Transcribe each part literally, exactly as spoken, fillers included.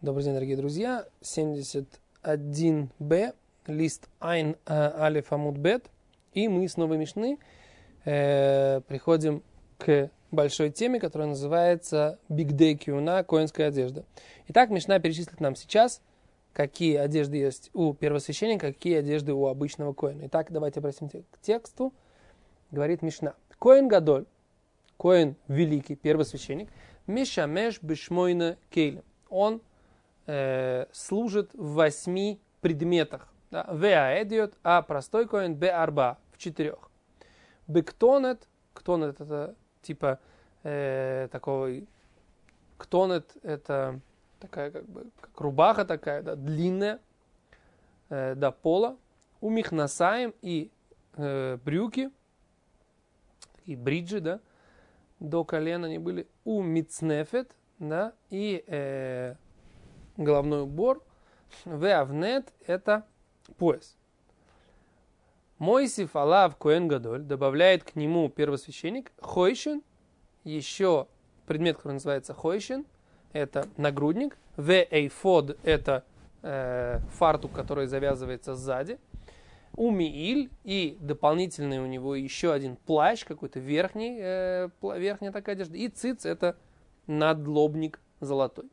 Добрый день, дорогие друзья. семьдесят один бэ, лист Айн Алеф Амуд Бет. И мы с новой Мишны э, приходим к большой теме, которая называется Бигдей Киуна, коэнская одежда. Итак, Мишна перечислит нам сейчас, какие одежды есть у первосвященника, какие одежды у обычного коэна. Итак, давайте обратимся к тексту. Говорит Мишна. Коэн Гадоль, коэн великий, первосвященник, Мешамеш Бешмойна Кейлем. Он э, служит в восьми предметах. Веаэдиот, а простой коэн бе арба, в четырех. Бектонет, ктонет это типа э, такой, ктонет это такая как бы как рубаха такая, да, длинная, э, до пола. У михнасаем и э, брюки, такие бриджи, да, до колена они были. У мицнефет, да, и э, головной убор. Веавнет это пояс. Мойсиф алав коэн гадоль, добавляет к нему первосвященник хойшен, еще предмет, который называется хойшен, это нагрудник. Ве эйфод это э, фартук, который завязывается сзади. У мииль и дополнительный у него еще один плащ, какой-то верхний, э, верхняя такая одежда. И циц это надлобник золотой.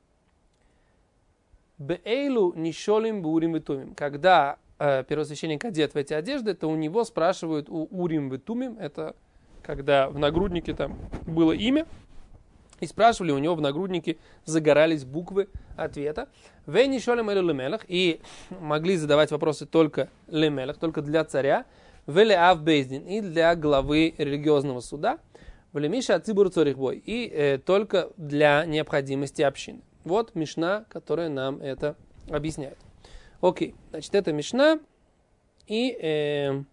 Беэйлу нишолим бурим витумим. Когда э, первосвященник одет в эти одежды, то у него спрашивают у урим витумим, это когда в нагруднике там было имя, и спрашивали, у него в нагруднике загорались буквы ответа. Ве нишолим элю лемелах, и могли задавать вопросы только лемелах, только для царя. Ве леав бейздин, и для главы религиозного суда. Ве лемиша ацибур цорихбой, и э, только для необходимости общины. Вот Мишна, которая нам это объясняет. Окей, значит, это Мишна. И э,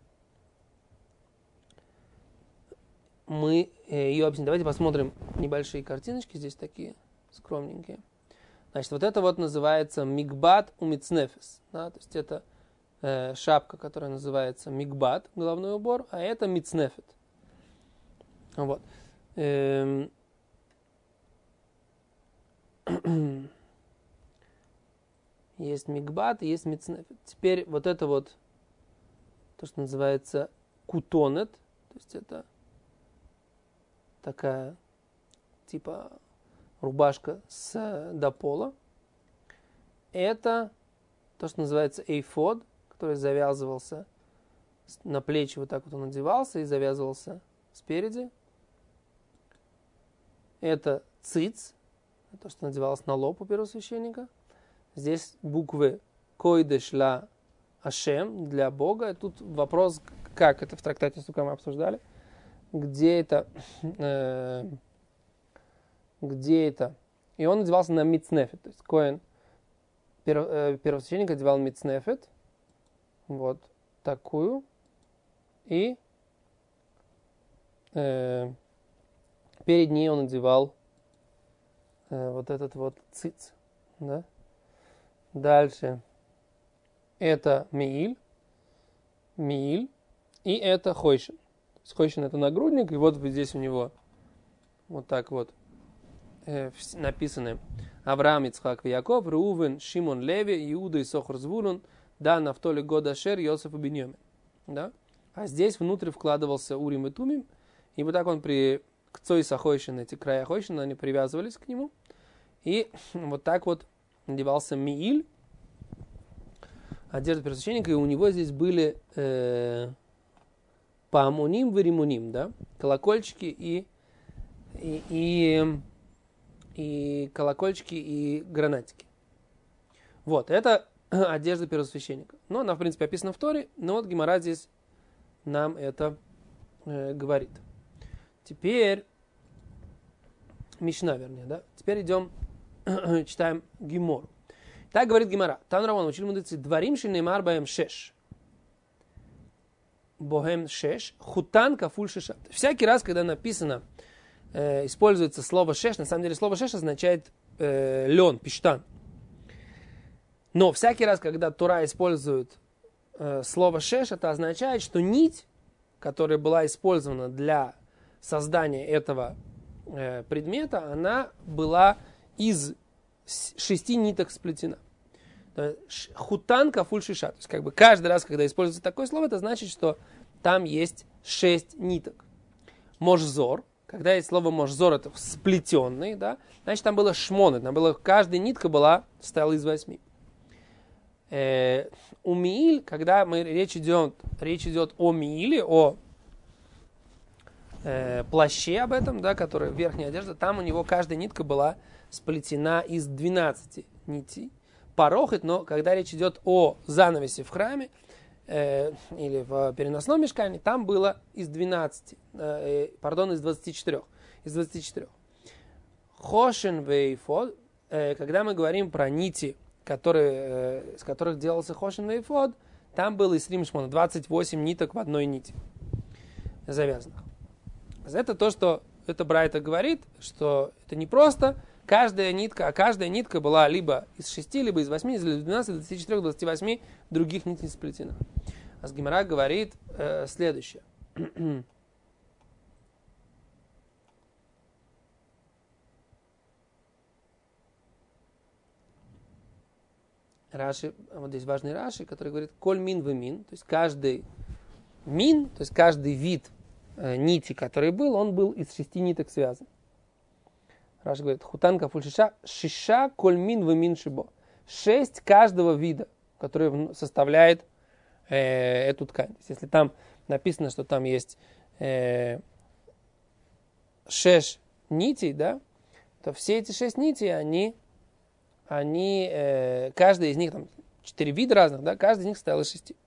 мы э, ее объясним. Давайте посмотрим небольшие картиночки. Здесь такие скромненькие. Значит, вот это вот называется мигбат у мицнефес. Да, то есть это э, шапка, которая называется мигбат, головной убор, а это мицнефет. Вот. Эм, Есть мигбат, есть мицнефет. Теперь вот это вот, то, что называется кутонет, то есть это такая типа рубашка с, до пола. Это то, что называется эйфод, который завязывался на плечи, вот так вот он надевался и завязывался спереди. Это циц, то, что надевалось на лоб у первосвященника. Здесь буквы койдеш ла ашем, для Бога. Тут вопрос, как это в трактате Сука мы обсуждали. Где это? Э, где это? И он надевался на мицнефет. То есть коэн, перв, э, первосвященник одевал мицнефет. Вот такую. И э, перед ней он надевал вот этот вот циц, да. Дальше это мииль, мииль, и это хойшен. Хойшен это нагрудник, и вот здесь у него вот так вот э, написаны Авраам, Ицхак, Яков, Рувен, Шимон, Леви, Иуда, Исохар, Звулун, Дан, Нафтоли, Год, Ашер, Йосеф и Биньямин. Да? А здесь внутрь вкладывался Урим и Тумим, и вот так он при к Цойса Хойшин, эти края Хойшина, они привязывались к нему. И вот так вот надевался мииль, одежда первосвященника, и у него здесь были э, паамуним веримуним, да, колокольчики и, и, и, и колокольчики и гранатики. Вот, это одежда первосвященника. Но она, в принципе, описана в Торе, но вот Гемара здесь нам это э, говорит. Теперь, Мишна, вернее, да? Теперь идем, читаем Гемору. Так говорит Гемара. Тан Равон, учили мудрецы, дворим шинеймар баем шеш. Бохем шеш, хутан кафуль шеша. Всякий раз, когда написано, э, используется слово шеш, на самом деле слово шеш означает э, лен, пиштан. Но всякий раз, когда Тора использует э, слово шеш, это означает, что нить, которая была использована для создания этого э, предмета, она была из с шести ниток сплетена. Хутан кафуль шиша. То есть, как бы каждый раз, когда используется такое слово, это значит, что там есть шесть ниток. Можзор. Когда есть слово можзор, это сплетенный, да, значит, там было шмоны. Там было, каждая нитка была, состояла из восьми. Э, у мииль, когда мы, речь, идет, речь идет о мииле, о э, плаще об этом, да, который верхняя одежда, там у него каждая нитка была сплетена из двенадцати нитей. Порохет, но когда речь идет о занавесе в храме э, или в переносном мешкане, там было из двенадцати, э, пардон, из двадцати четырёх. Из двадцати четырёх. Хошен вейфод, э, когда мы говорим про нити, которые, э, с которых делался хошен вейфод, там было из римшмона двадцать восемь ниток в одной нити завязанных. Это то, что это Брайта говорит, что это не просто каждая нитка, а каждая нитка была либо из шести, либо из восьми, из двенадцати, двадцати четырёх, двадцати восьми других нитей сплетена. А Гемара говорит э, следующее. Раши, вот здесь важный Раши, который говорит коль мин в мин, то есть каждый мин, то есть каждый вид э, нити, который был, он был из шести ниток связан. Раши говорит, хутан кафуль шиша, шиша коль мин в мин шибо. Шесть каждого вида, который составляет э, эту ткань. То есть, если там написано, что там есть э, шесть нитей, да, то все эти шесть нитей, они, они э, каждый из них, там четыре вида разных, да, каждый из них состоял из шести.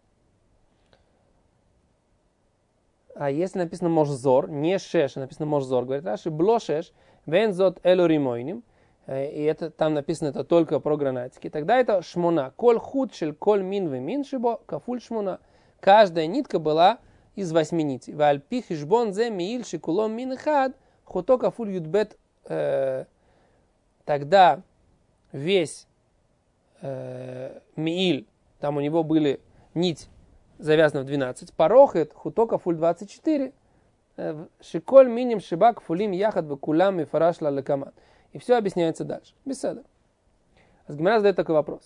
А если написано можзор, не шеш, а написано можзор, говорит Раши, бло шеш, вензот элоримойним, и это там написано это только про гранатики, тогда это шмона. Коль худ шель коль мин ве мин шибо, кафуль шмона. Каждая нитка была из восьми нитей. Вальпи хишбон зе мииль шикулом мин хад, хуто кафуль юдбет. Тогда весь э, мииль, там у него были нить завязана в двенадцать, порохет хуто кафуль двадцать четыре, шиколь миним шибак фулим яхад бекулам и фараш ла лекамат. И все объясняется дальше. Беседа. Гемара задает такой вопрос.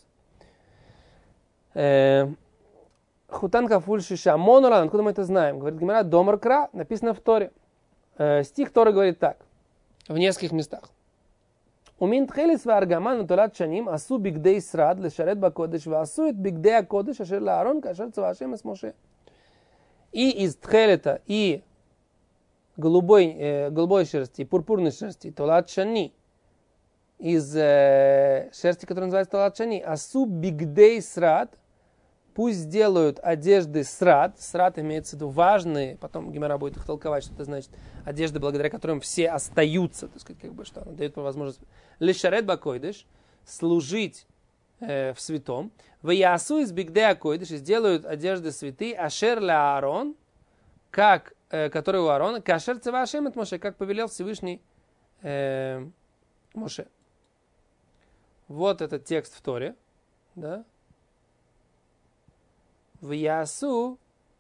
Хутан кафуль шиша монолан, откуда мы это знаем? Говорит Гемара, домар кра, написано в Торе. Стих Торы говорит так, в нескольких местах. Умин тхелис ва аргаман утолат шаним асу бигдей срад лешарет бакодеш ва асу эт бигдей акодеш ашер лаарон кашер цавашем эс Моше. И из тхелета, и голубой, э, голубой шерсти, пурпурной шерсти, толат шани, из э, шерсти, которая называется толат шани, асу бигдей срад, пусть сделают одежды срад, срад имеется в виду важные, потом Гемара будет их толковать, что это значит, одежды, благодаря которым все остаются, так сказать, как бы, что она дает возможность лешарет бакойдеш, служить э, в святом, ваясу из бигдея койдеш, и сделают одежды святые, ашер ля Аарон, как который у Аарона, кашер цевашем от Моше, как повелел Всевышний э, Моше. Вот этот текст в Торе, да. В Ясу.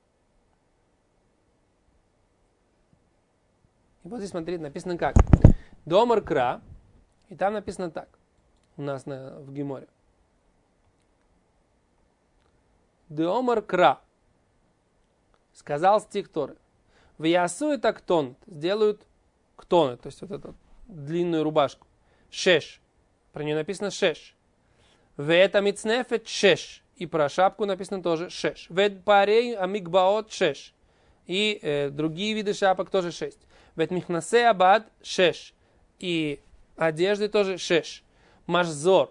И вот здесь, смотрите, написано как. Домар кра. И там написано так. У нас на, в Геморе. Домар кра. Сказал стих Торы. В Ясу это ктон, сделают ктоны, то есть вот эту длинную рубашку. Шеш, про нее написано шеш. В это мицнефет шеш, и про шапку написано тоже шеш. В это парей амигбаот шеш, и э, другие виды шапок тоже шесть. В это михнасе абад шеш, и одежды тоже шеш. Машзор,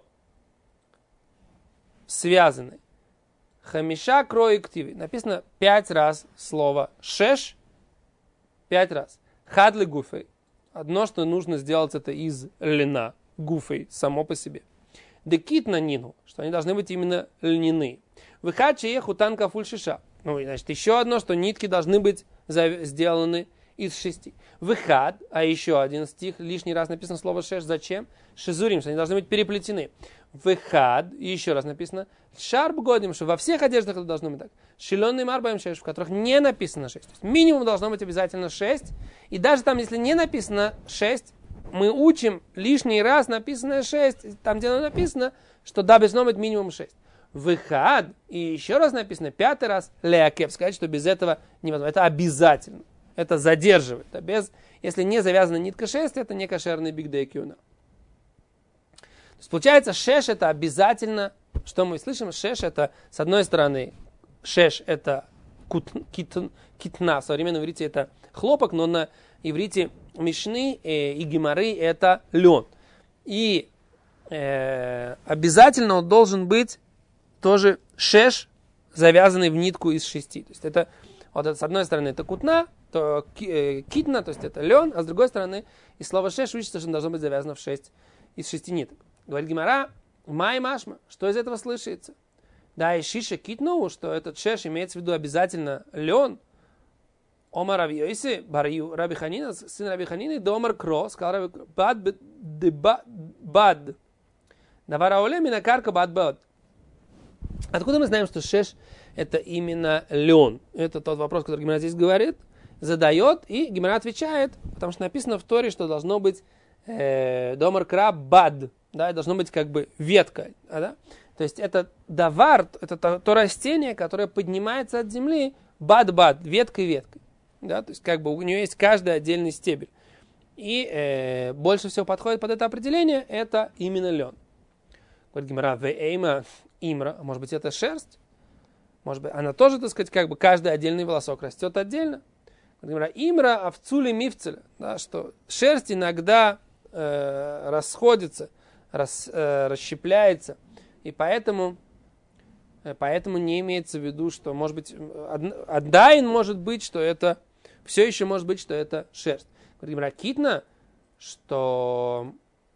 связанный. Хамиша крой ктиви, написано пять раз слово шеш. Пять раз. Хадли гуфей. Одно, что нужно сделать, это из льна. Гуфей, само по себе. Декит на нину, что они должны быть именно льняные. Выхачи еху танка фульшиша. Ну, значит, еще одно, что нитки должны быть сделаны из шести. Выхад, а еще один стих, лишний раз написано слово шеш. Зачем? Шизурим, что они должны быть переплетены. Выхад, и еще раз написано шарб годим, что во всех одеждах это должно быть так. Шилонный марбаем шеш, в которых не написано шесть. То есть минимум должно быть обязательно шесть. И даже там, если не написано шесть, мы учим лишний раз написанное шесть, там, где оно написано, что да, должно быть минимум шесть. Выхад, и еще раз написано, пятый раз, леакеп, сказать, что без этого невозможно. Это обязательно. Это задерживает. А без, если не завязана нитка шесть, это не кошерный бигдей кюна. То есть получается, шеш это обязательно, что мы слышим, шеш это, с одной стороны, шеш это кут, кит, китна, в современном иврите это хлопок, но на иврите мишны э, и геморы это лен. И э, обязательно он должен быть тоже шеш, завязанный в нитку из шести. То есть это, вот это, с одной стороны это кутна, то э, китна, то есть это лен, а с другой стороны из слова шеш учится, что он должно быть завязано в шесть, из шести ниток. Говорит гемора, май машма, что из этого слышится? Да, и шиша китну, что этот шеш имеется в виду обязательно лен. Омар Раби Йоси, Барью Раби Ханина, сын Раби Ханины, да Омар Кро, сказал Раби Бад, бад, давара олеми на карка бад бад. Откуда мы знаем, что шеш это именно лен? Это тот вопрос, который Гемара здесь говорит, задает, и Гемара отвечает, потому что написано в Торе, что должно быть э, домар кра бад, да, должно быть как бы ветка, да? То есть это давар, это то, то растение, которое поднимается от земли бад-бад, веткой-веткой, да, то есть как бы у нее есть каждый отдельный стебель. И э, больше всего подходит под это определение, это именно лен. Говорит Гемара, вейма имра, может быть это шерсть, может быть она тоже, так сказать, как бы каждый отдельный волосок растет отдельно. Говорит Гемара, имра авцули мифцеля, да, что шерсть иногда э, расходится, рас, э, расщепляется, и поэтому, э, поэтому не имеется в виду, что может быть, адайн может быть, что это, все еще может быть, что это шерсть. Говорит Гемара, китна, что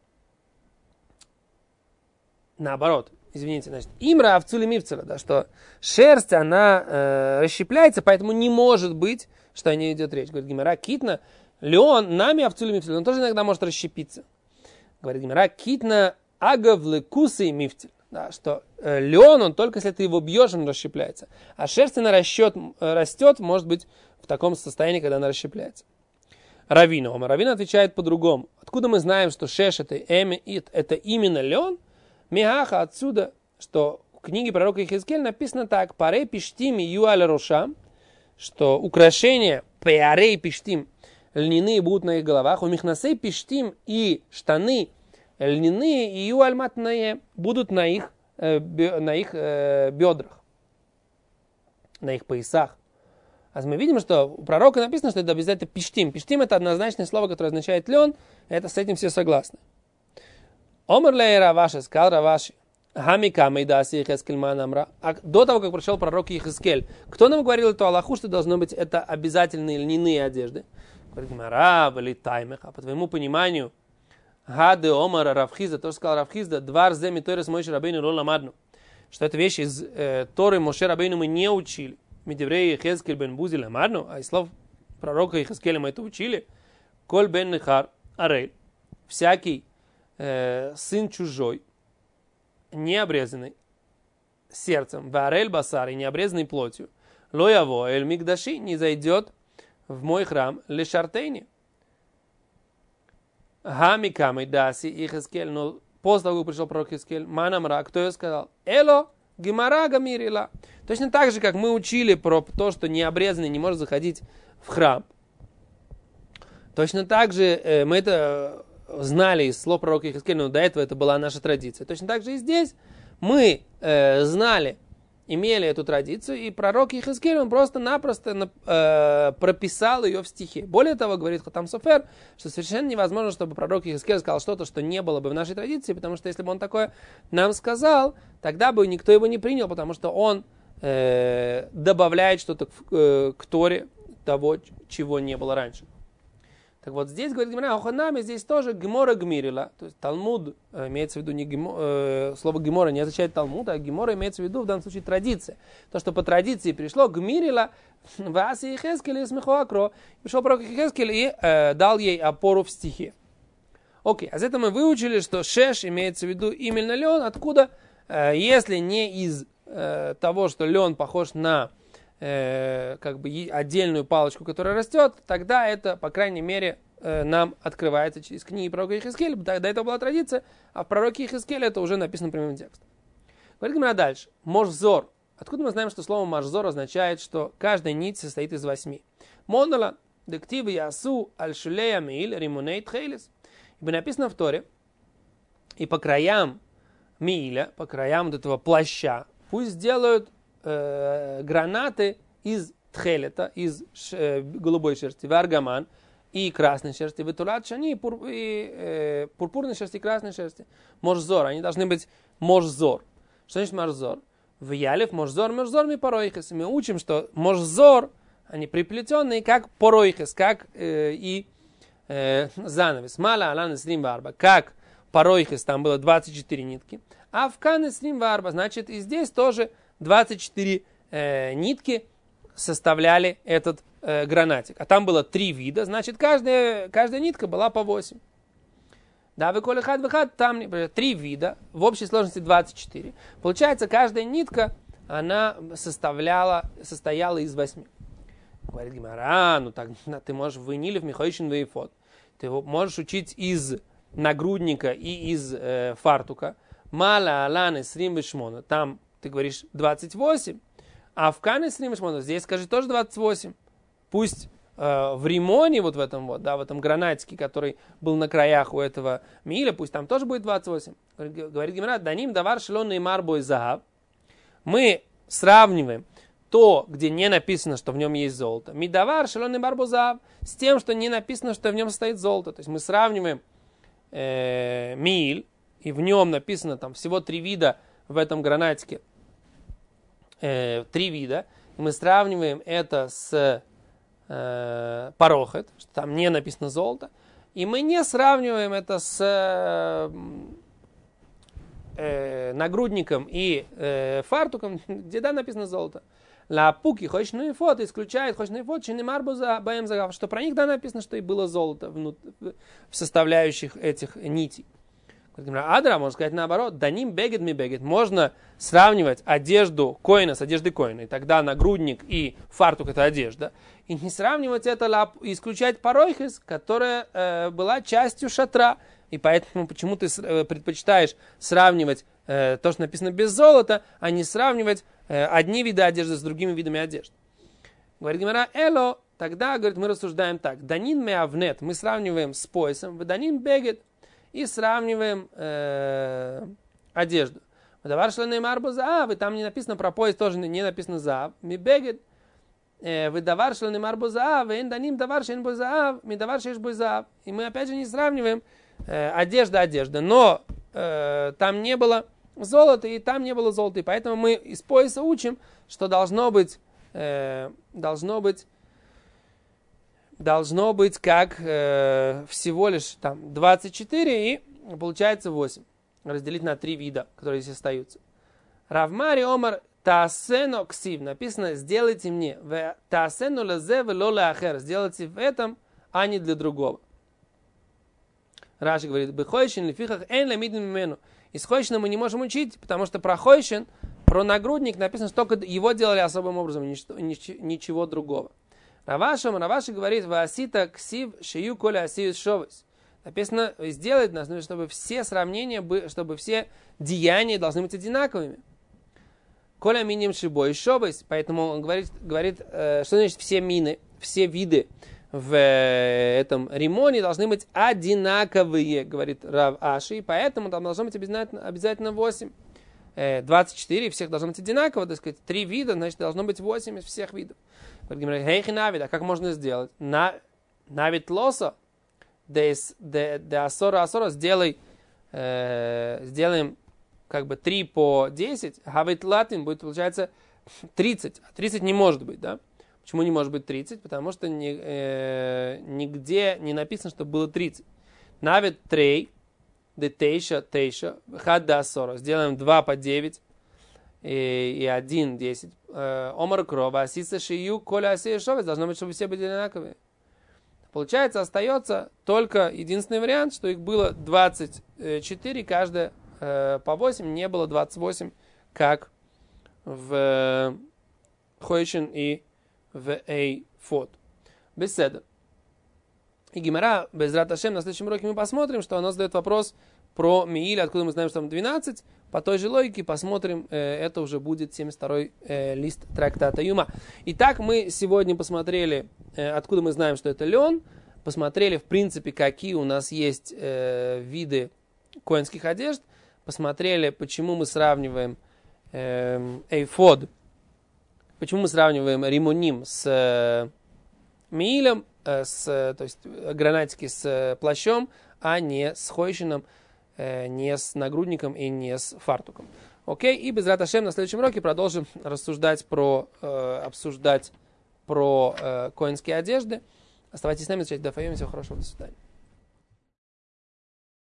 наоборот, извините, значит, имра авцули мифцеля, да, что шерсть, она э, расщепляется, поэтому не может быть, что о ней идет речь. Говорит Гемара, китна, леон, нами авцули мифцеля, он тоже иногда может расщепиться. Говорит Гемара, китна агавлы кусы мифцель, да, что э, леон, он только если ты его бьешь, он расщепляется. А шерсть, она растет, растет, может быть, в таком состоянии, когда она расщепляется. Равина, Равина отвечает по-другому. Откуда мы знаем, что шеш это, это именно лен? Мегаха отсюда, что в книге пророка Ихискеля написано так: парей пиштим и юаль рошам, что украшения парей пиштим льняные будут на их головах, у михнасей пиштим и штаны льняные и юаль матные будут на их, э, бе, на их э, бедрах, на их поясах. А мы видим, что у пророка написано, что это обязательно пиштим. Пиштим это однозначное слово, которое означает лен, это с этим все согласны. Омар лей Раваши, сказал Раваши, хамика мейдаси Ихескель манамра. А до того, как пришел пророк Ихескель, кто нам говорил эту алаху, что должно быть это обязательные льняные одежды? Говорит, Мара, валитаймех. А по твоему пониманию, гады Омара Равхизда, то, что сказал Равхизда, двар земи Торес Моше Рабейну ло ламадну, что это вещи из э, Торы Моше Рабейну мы не учили. Медеврей Ихескель бен Бузи ламадну, а из слов пророка Ихескеля мы это учили. Коль бен нехар арель, всякий Э, сын чужой, не обрезанный сердцем, варель басар, и не обрезанный плотью, лояво эль мигдаши, не зайдет в мой храм лешартейни. Хамикамы даси Ихескель, но после того, как пришел пророк Ихескель, манамра, кто ее сказал? Эло гемара гамирила. Точно так же, как мы учили про то, что необрезанный не может заходить в храм. Точно так же э, мы это знали из слов пророка Ихескеля, но до этого это была наша традиция. Точно так же и здесь мы э, знали, имели эту традицию, и пророк Ихескель, он просто-напросто э, прописал ее в стихе. Более того, говорит Хатам Софер, что совершенно невозможно, чтобы пророк Ихескель сказал что-то, что не было бы в нашей традиции, потому что если бы он такое нам сказал, тогда бы никто его не принял, потому что он э, добавляет что-то к, э, к Торе того, чего не было раньше. Так вот, здесь, говорит Гемара, оханами, здесь тоже гемора гмирила. То есть Талмуд, э, имеется в виду, не гемо, э, слово гемора не означает Талмуд, а гемора имеется в виду в данном случае традиция. То, что по традиции пришло гмирила, васи Ихескель и смехуакро. Пришел пророк Ихескель и э, дал ей опору в стихе. Окей, а за это мы выучили, что шеш имеется в виду именно лен, откуда, э, если не из э, того, что лен похож на Э, как бы отдельную палочку, которая растет, тогда это, по крайней мере, э, нам открывается через книги пророка Йехескеля. До этого была традиция, а в пророке Йехескеля это уже написано прямым текстом. Говорим мы дальше. Можзор. Откуда мы знаем, что слово Можзор означает, что каждая нить состоит из восьми? Монала, дективы ясу, альшулея мииль, римуней тхейлис. Ибо написано в Торе, и по краям мииля, по краям вот этого плаща, пусть сделают э, гранаты из тхелета, из ш, голубой шерсти, варгаман, и красной шерсти, витулат шани, и, пур, и э, пурпурной шерсти, и красной шерсти. Можзор, они должны быть можзор. Что значит можзор? В ялев можзор, можзор ми поройхес. Мы учим, что можзор, они приплетенные, как поройхес, как э, и э, занавес. Мала алан срим варба, как поройхес, там было двадцать четыре нитки. А в кане срим варба, значит, и здесь тоже двадцать четыре э, нитки составляли этот э, гранатик. А там было три вида, значит, каждая, каждая нитка была по восемь. Да, выколи хад выхад, там три вида, в общей сложности двадцать четыре. Получается, каждая нитка, она составляла, состояла из восьми. Говорит Гемара, ну так ты можешь вынили в михойшин вейфот. Ты можешь учить из нагрудника и из э, фартука. Мала аланы срим вишмона. Там ты говоришь двадцать восемь. А в кане срим вишмона здесь скажи тоже двадцать восемь. Пусть э, в римоне, вот в этом вот, да, в этом гранатике, который был на краях у этого миля, пусть там тоже будет двадцать восемь. Говорит Гемара, даним давар шелон неймар бой захав. Мы сравниваем то, где не написано, что в нем есть золото. Мидавар шелон неймар бой захав. С тем, что не написано, что в нем стоит золото. То есть мы сравниваем э, миль, и в нем написано там всего три вида в этом гранатике. Э, три вида. И мы сравниваем это с э, парохет, что там не написано золото. И мы не сравниваем это с э, э, нагрудником и э, фартуком, где да написано золото. Лапуки, хочешь ну и фото, исключает, хочешь ну и фото, что про них да написано, что и было золото в составляющих этих нитей. Адра, можно сказать наоборот, даним бегет ми бегет. Можно сравнивать одежду коина с одеждой коина. И тогда нагрудник и фартук это одежда. И не сравнивать это, исключать паройхис, которая э, была частью шатра. И поэтому почему ты предпочитаешь сравнивать э, то, что написано без золота, а не сравнивать э, одни виды одежды с другими видами одежды. Говорит Гемара, эло, тогда, говорит, мы рассуждаем так. Данин меавнет, мы сравниваем с поясом, данин бегет. И сравниваем э, одежду. Выдавар шланей марбу заав, и там не написано про пояс, тоже не написано заав. Ми бегет. Выдавар шланей марбу заав, и даним давар шейн бой заав, ми давар шейш бой заав. И мы опять же не сравниваем э, одежда, одежда. Но э, там не было золота, и там не было золота. И поэтому мы из пояса учим, что должно быть, э, должно быть, должно быть как э, всего лишь там двадцать четыре и получается восемь. Разделить на три вида, которые здесь остаются. Равмари омар таасено ксив. Написано, сделайте мне. Таасено лезе вело леахер. Сделайте в этом, а не для другого. Раши говорит, бехойшин лифихах эн лемидн мимену. Из хойшина мы не можем учить, потому что про хойшин, про нагрудник написано, что только его делали особым образом, ничего, ничего другого. Равашам, Раваши говорит, ваасита ксив шею коля асиус шовес. Написано, сделать нас, чтобы все сравнения, чтобы все деяния должны быть одинаковыми. Коля миним шибой шовес. Поэтому он говорит, говорит, что значит все мины, все виды в этом римоне должны быть одинаковые, говорит Рав Аши. И поэтому там должно быть обязательно, обязательно восемь. двадцать четыре, всех должно быть одинаково, так сказать, три вида, значит, должно быть восемь из всех видов. Хейхи навид, а как можно сделать? Навид лоса, де асора асора, сделай, э, сделаем как бы три по десять, хавит латин будет, получается, тридцать. А тридцать не может быть, да? Почему не может быть тридцать? Потому что ни, э, нигде не написано, что было тридцать. Навид трей, де тейша, тейша, хад де асора, сделаем два по девять. И, и один, десять. Омар крова, асиса шию, коля асия шовец. Должно быть, чтобы все были одинаковые. Получается, остается только единственный вариант, что их было двадцать четыре, каждая э, по восемь, не было двадцать восемь, как в э, Хойшин и в Эйфот. Беседа. И Гемара, Безрат Ашем, на следующем уроке мы посмотрим, что она задает вопрос про Мииль, откуда мы знаем, что там двенадцать. По той же логике посмотрим, э, это уже будет семьдесят второй э, лист трактата Юма. Итак, мы сегодня посмотрели, э, откуда мы знаем, что это лен. Посмотрели, в принципе, какие у нас есть э, виды коэнских одежд. Посмотрели, почему мы сравниваем э, эйфод, почему мы сравниваем римуним с э, миилем, э, с, то есть гранатики с э, плащом, а не с хойшином, э, не с нагрудником и не с фартуком. Окей, и без рат Ашем на следующем уроке продолжим рассуждать про, э, обсуждать про э, коэнские одежды. Оставайтесь с нами, всего хорошего, до свидания.